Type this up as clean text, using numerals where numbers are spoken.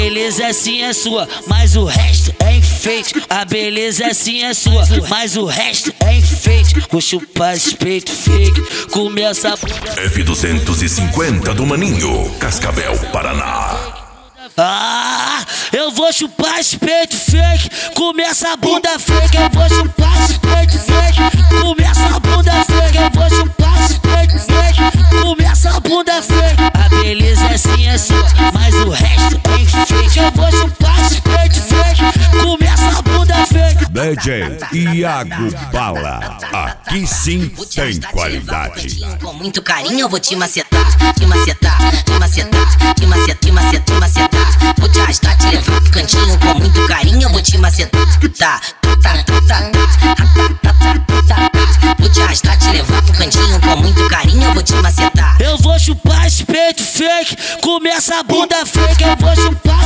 beleza sim é sua, mas o resto é enfeite. A beleza sim é sua, mas o resto é enfeite. Vou chupar esse peito fake, começa a F250 do Maninho, Cascavel, Paraná. Eu vou chupar esse peito fake, começa a bunda fake. Eu vou chupar esse peito fake, começa a bunda fake. Eu vou chupar esse peito fake, começa a bunda fake. A beleza sim é sua, mas o resto é enfeite. Eu vou chupar esse peito fake, começa a bunda fake. DJ Iago Bala, aqui sim tem qualidade. Com muito carinho eu vou te macetar, te macetar, te macetar, te macetar, te macetar, te macetar. Vou te arrastar, te levar pro cantinho. Com muito carinho eu vou te macetar, tá, tá, tá, tá, tá. Vou te arrastar, te levar pro cantinho. Com muito carinho eu vou te macetar. Eu vou chupar esse peito fake, começa a bunda fake. Eu vou chupar